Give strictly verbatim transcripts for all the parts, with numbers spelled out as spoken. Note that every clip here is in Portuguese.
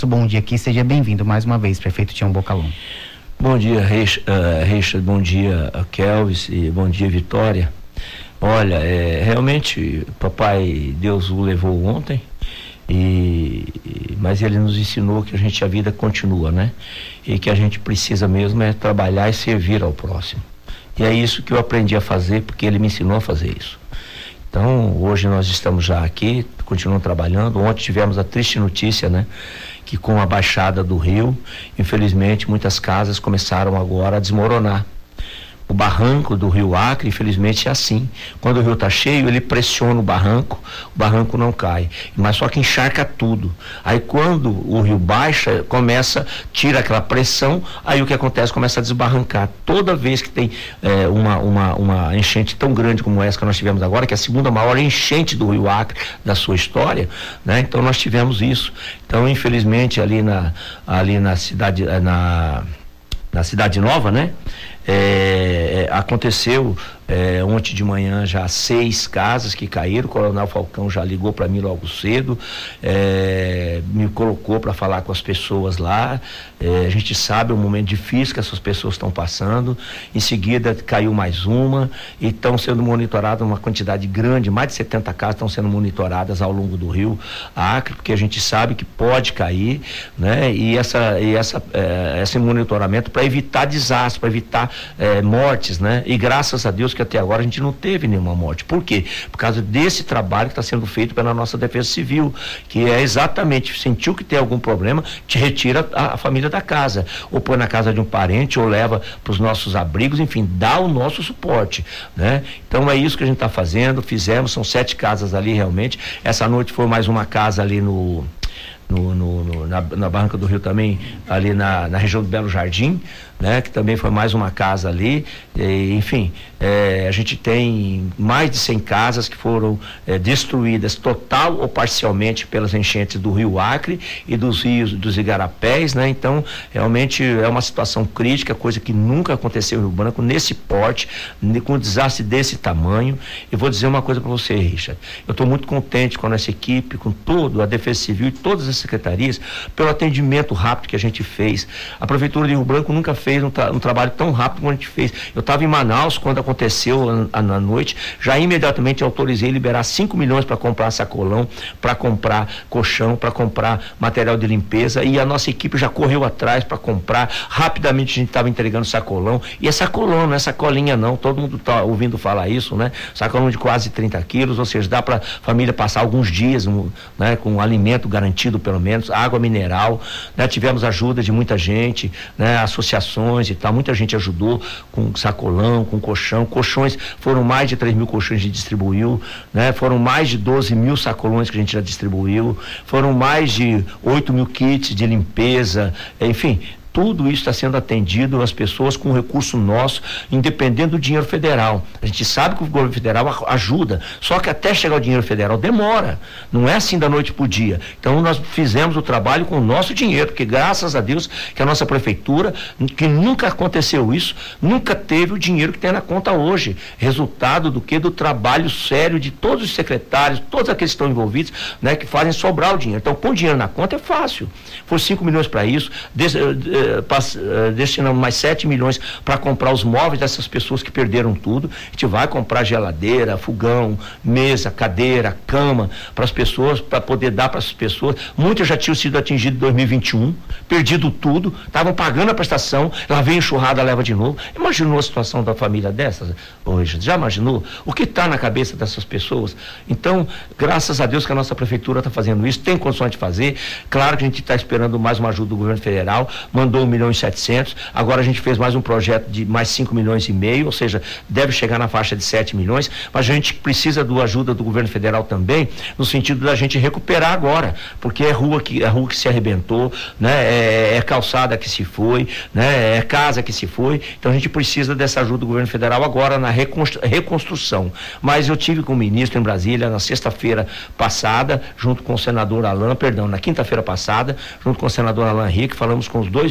Bom dia aqui, seja bem-vindo mais uma vez, prefeito Tião Bocalon. Bom dia, Richard, uh, bom dia, Kelvis, e bom dia, Vitória. Olha, é, realmente, papai Deus o levou ontem, e, mas ele nos ensinou que a gente, a vida continua, né? E que a gente precisa mesmo é trabalhar e servir ao próximo. E é isso que eu aprendi a fazer, porque ele me ensinou a fazer isso. Então, hoje nós estamos já aqui, continuamos trabalhando. Ontem tivemos a triste notícia, né? Que com a baixada do rio, infelizmente, muitas casas começaram agora a desmoronar. O barranco do rio Acre, infelizmente, é assim. Quando o rio está cheio, ele pressiona o barranco, o barranco não cai, mas só que encharca tudo. Aí quando o rio baixa, começa, tira aquela pressão, aí o que acontece? Começa a desbarrancar. Toda vez que tem é, uma, uma, uma enchente tão grande como essa que nós tivemos agora, que é a segunda maior enchente do rio Acre da sua história, né? Então nós tivemos isso. Então, infelizmente, ali na, ali na cidade, na, na Cidade Nova, né? É, aconteceu é, ontem de manhã já seis casas que caíram. O Coronel Falcão já ligou para mim logo cedo, é, me colocou para falar com as pessoas lá. É, a gente sabe o momento difícil que essas pessoas estão passando. Em seguida caiu mais uma e estão sendo monitoradas uma quantidade grande, mais de setenta casas estão sendo monitoradas ao longo do rio Acre, porque a gente sabe que pode cair, né? E essa, e essa, é, esse monitoramento para evitar desastre, para evitar É, mortes, né? E graças a Deus que até agora a gente não teve nenhuma morte. Por quê? Por causa desse trabalho que está sendo feito pela nossa Defesa Civil, que é exatamente, sentiu que tem algum problema, te retira a, a família da casa, ou põe na casa de um parente, ou leva para os nossos abrigos, enfim, dá o nosso suporte, né? Então é isso que a gente está fazendo, fizemos, são sete casas ali realmente. Essa noite foi mais uma casa ali no No, no, no, na, na Barranca do Rio também, ali na, na região do Belo Jardim, né? Que também foi mais uma casa ali, e, enfim, é, a gente tem mais de cem casas que foram é, destruídas total ou parcialmente pelas enchentes do rio Acre e dos rios dos igarapés, né? Então, realmente é uma situação crítica, coisa que nunca aconteceu em Rio Branco, nesse porte, com um desastre desse tamanho. E vou dizer uma coisa para você, Richard, eu estou muito contente com a nossa equipe, com toda a Defesa Civil e todas as secretarias, pelo atendimento rápido que a gente fez. A Prefeitura de Rio Branco nunca fez um, tra- um trabalho tão rápido como a gente fez. Eu estava em Manaus quando aconteceu a, a, na noite, já imediatamente autorizei liberar cinco milhões para comprar sacolão, para comprar colchão, para comprar material de limpeza, e a nossa equipe já correu atrás para comprar. Rapidamente a gente estava entregando sacolão, e é sacolão, não é sacolinha não, todo mundo está ouvindo falar isso, né? Sacolão de quase trinta quilos, ou seja, dá para a família passar alguns dias, um, né, com um alimento garantido pelo menos, água mineral, né? Tivemos ajuda de muita gente, né? Associações e tal, muita gente ajudou com sacolão, com colchão, colchões, foram mais de três mil colchões que a gente distribuiu, né? Foram mais de doze mil sacolões que a gente já distribuiu, foram mais de oito mil kits de limpeza, enfim, tudo isso está sendo atendido às pessoas com recurso nosso, independente do dinheiro federal. A gente sabe que o governo federal ajuda, só que até chegar o dinheiro federal demora, não é assim da noite para o dia. Então nós fizemos o trabalho com o nosso dinheiro, porque graças a Deus que a nossa prefeitura, que nunca aconteceu isso, nunca teve o dinheiro que tem na conta hoje, resultado do que? Do trabalho sério de todos os secretários, todos aqueles que estão envolvidos, né, que fazem sobrar o dinheiro. Então pôr dinheiro na conta é fácil, foi cinco milhões para isso, des, Pass, uh, destinamos mais sete milhões para comprar os móveis dessas pessoas que perderam tudo. A gente vai comprar geladeira, fogão, mesa, cadeira, cama para as pessoas, para poder dar para as pessoas. Muitos já tinham sido atingidos em dois mil e vinte e um, perdido tudo, estavam pagando a prestação, lá vem enxurrada, leva de novo. Imaginou a situação da família dessas? Hoje, já imaginou? O que está na cabeça dessas pessoas? Então, graças a Deus que a nossa prefeitura está fazendo isso, tem condições de fazer. Claro que a gente está esperando mais uma ajuda do governo federal, mandou um milhão e setecentos, agora a gente fez mais um projeto de mais cinco milhões e meio, ou seja, deve chegar na faixa de sete milhões, mas a gente precisa da ajuda do governo federal também, no sentido da gente recuperar agora, porque é rua que, é rua que se arrebentou, né? É, é calçada que se foi, né? É casa que se foi, então a gente precisa dessa ajuda do governo federal agora na reconstru- reconstrução. Mas eu tive com o ministro em Brasília na sexta-feira passada, junto com o senador Alain, perdão, na quinta-feira passada, junto com o senador Alain Henrique, falamos com os dois ministros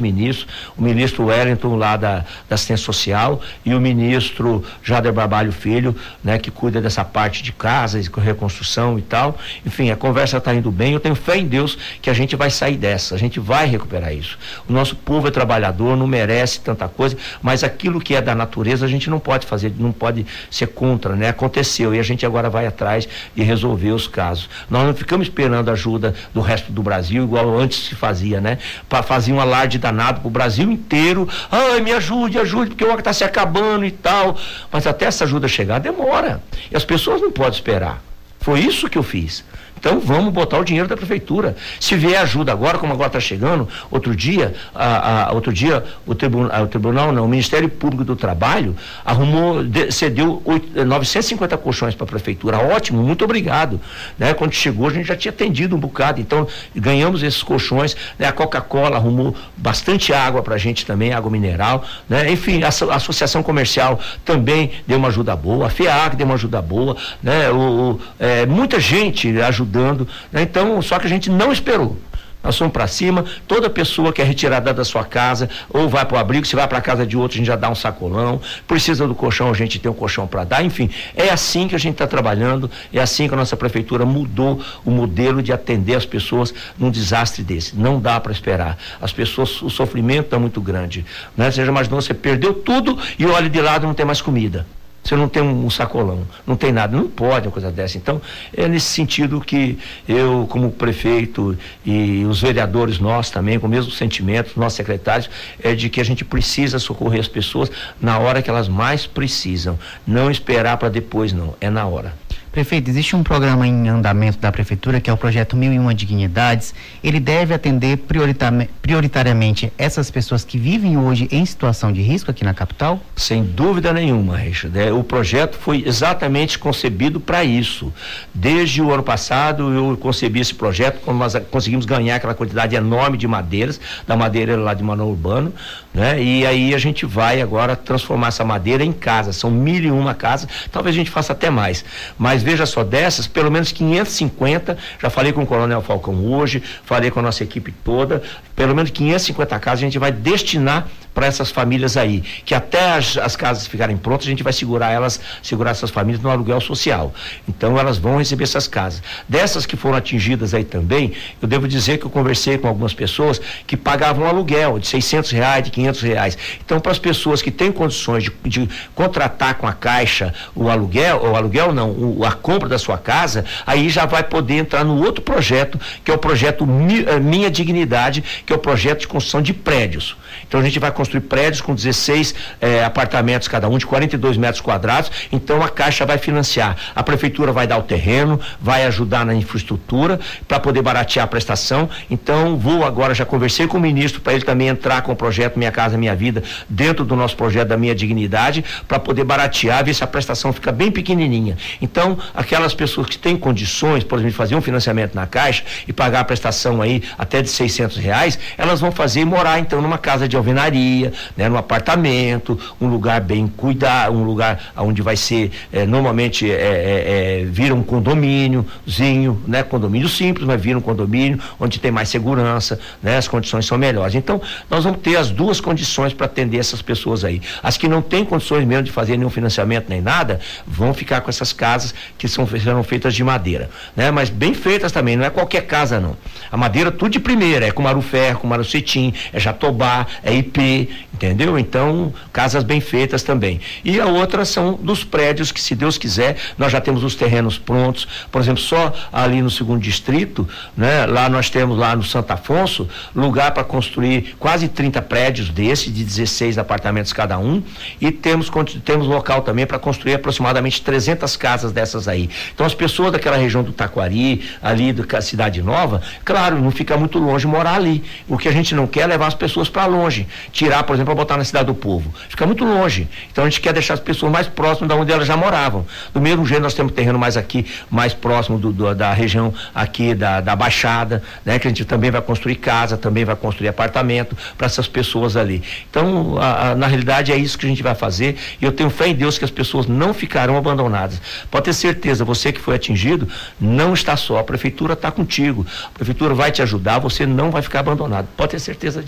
ministros, o ministro Wellington lá da, da assistência social e o ministro Jader Barbalho Filho, né, que cuida dessa parte de casas, reconstrução e tal. Enfim, a conversa está indo bem, eu tenho fé em Deus que a gente vai sair dessa, a gente vai recuperar isso. O nosso povo é trabalhador, não merece tanta coisa, mas aquilo que é da natureza a gente não pode fazer, não pode ser contra, né? Aconteceu e a gente agora vai atrás de resolver os casos. Nós não ficamos esperando ajuda do resto do Brasil, igual antes se fazia, né? Para fazer um alarde danado pro Brasil inteiro, ai, me ajude, ajude, porque o água está se acabando e tal, mas até essa ajuda chegar demora, e as pessoas não podem esperar. Foi isso que eu fiz. Então vamos botar o dinheiro da prefeitura. Se vier ajuda agora, como agora está chegando, outro dia, a, a, outro dia o tribunal, o tribunal não, o Ministério Público do Trabalho arrumou, de, cedeu oito, novecentos e cinquenta colchões para a prefeitura. Ótimo, muito obrigado. Né? Quando chegou, a gente já tinha atendido um bocado. Então ganhamos esses colchões. Né? A Coca-Cola arrumou bastante água para a gente também, água mineral. Né? Enfim, a, a Associação Comercial também deu uma ajuda boa, a FEAC deu uma ajuda boa. Né? O, o, é, muita gente ajudou. Dando, né? Então, só que a gente não esperou. Nós fomos para cima, toda pessoa que é retirada da sua casa, ou vai para o abrigo, se vai para a casa de outro, a gente já dá um sacolão, precisa do colchão, a gente tem um colchão para dar, enfim, é assim que a gente está trabalhando, é assim que a nossa prefeitura mudou o modelo de atender as pessoas num desastre desse. Não dá para esperar. As pessoas, o sofrimento está muito grande. Né? Você já imaginou, você perdeu tudo e olha de lado, não tem mais comida. Você não tem um, um sacolão, não tem nada, não pode uma coisa dessa. Então, é nesse sentido que eu, como prefeito e os vereadores nós também, com o mesmo sentimento, nossos secretários, é de que a gente precisa socorrer as pessoas na hora que elas mais precisam. Não esperar para depois, não, é na hora. Prefeito, existe um programa em andamento da Prefeitura, que é o projeto Mil e Uma Dignidades. Ele deve atender prioritariamente essas pessoas que vivem hoje em situação de risco aqui na capital? Sem dúvida nenhuma, Richard. É, o projeto foi exatamente concebido para isso. Desde o ano passado eu concebi esse projeto, quando nós conseguimos ganhar aquela quantidade enorme de madeiras, da madeira lá de Manoel Urbano, né? E aí a gente vai agora transformar essa madeira em casa. São mil e uma casas, talvez a gente faça até mais. Mas veja só, dessas, pelo menos quinhentas e cinquenta, já falei com o Coronel Falcão hoje, falei com a nossa equipe toda, pelo menos quinhentas e cinquenta casas a gente vai destinar para essas famílias aí, que até as, as casas ficarem prontas, a gente vai segurar elas, segurar essas famílias no aluguel social. Então elas vão receber essas casas. Dessas que foram atingidas aí também, eu devo dizer que eu conversei com algumas pessoas que pagavam aluguel de seiscentos reais, de quinhentos reais. Então, para as pessoas que têm condições de, de contratar com a Caixa o aluguel, ou aluguel não, o, a compra da sua casa, aí já vai poder entrar no outro projeto, que é o projeto Minha Dignidade, que é o projeto de construção de prédios. Então a gente vai construir prédios com dezesseis eh, apartamentos cada um, de quarenta e dois metros quadrados, então a Caixa vai financiar. A prefeitura vai dar o terreno, vai ajudar na infraestrutura, para poder baratear a prestação. Então vou agora, já conversei com o ministro, para ele também entrar com o projeto Minha Casa Minha Vida, dentro do nosso projeto da Minha Dignidade, para poder baratear, ver se a prestação fica bem pequenininha. Então, aquelas pessoas que têm condições, por exemplo, de fazer um financiamento na Caixa e pagar a prestação aí até de seiscentos reais, elas vão fazer e morar então numa casa de alvenaria, né, num apartamento, um lugar bem cuidado, um lugar onde vai ser, eh, normalmente, eh, eh, vira um condomíniozinho, né, condomínio simples, mas vira um condomínio onde tem mais segurança, né, as condições são melhores. Então, nós vamos ter as duas condições para atender essas pessoas aí. As que não têm condições mesmo de fazer nenhum financiamento nem nada, vão ficar com essas casas que são, serão feitas de madeira, né, mas bem feitas também, não é qualquer casa não. A madeira tudo de primeira, é com maruferro, com marucetim, é jatobá, é I P, entendeu? Então, casas bem feitas também. E a outra são dos prédios que, se Deus quiser, nós já temos os terrenos prontos. Por exemplo, só ali no segundo distrito, né? Lá nós temos, lá no Santo Afonso, lugar para construir quase trinta prédios desses, de dezesseis apartamentos cada um, e temos, temos local também para construir aproximadamente trezentas casas dessas aí. Então, as pessoas daquela região do Taquari, ali da Cidade Nova, claro, não fica muito longe morar ali. O que a gente não quer é levar as pessoas para longe, tirar, por exemplo, para botar na Cidade do Povo. Fica muito longe. Então a gente quer deixar as pessoas mais próximas de onde elas já moravam. Do mesmo jeito, nós temos terreno mais aqui, mais próximo do, do, da região aqui da, da Baixada, né? Que a gente também vai construir casa, também vai construir apartamento para essas pessoas ali. Então, a, a, na realidade, é isso que a gente vai fazer, e eu tenho fé em Deus que as pessoas não ficarão abandonadas. Pode ter certeza, você que foi atingido, não está só. A prefeitura está contigo. A prefeitura vai te ajudar, você não vai ficar abandonado. Pode ter certeza disso.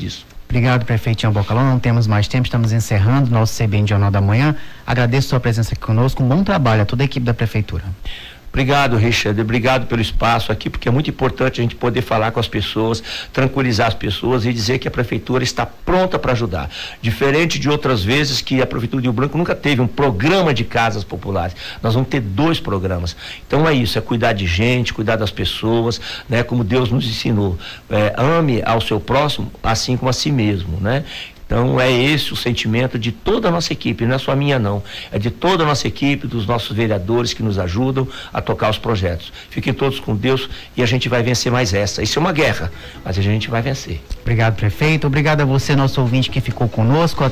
Obrigado, prefeito Tião Bocalão. Não temos mais tempo, estamos encerrando nosso C B N Jornal da Manhã. Agradeço a sua presença aqui conosco. Um bom trabalho a toda a equipe da prefeitura. Obrigado, Richard, obrigado pelo espaço aqui, porque é muito importante a gente poder falar com as pessoas, tranquilizar as pessoas e dizer que a prefeitura está pronta para ajudar. Diferente de outras vezes que a prefeitura de Rio Branco nunca teve um programa de casas populares. Nós vamos ter dois programas. Então é isso, é cuidar de gente, cuidar das pessoas, né? Como Deus nos ensinou. É, ame ao seu próximo assim como a si mesmo, né? Então é esse o sentimento de toda a nossa equipe, não é só a minha não, é de toda a nossa equipe, dos nossos vereadores que nos ajudam a tocar os projetos. Fiquem todos com Deus e a gente vai vencer mais essa. Isso é uma guerra, mas a gente vai vencer. Obrigado, prefeito. Obrigado a você, nosso ouvinte que ficou conosco.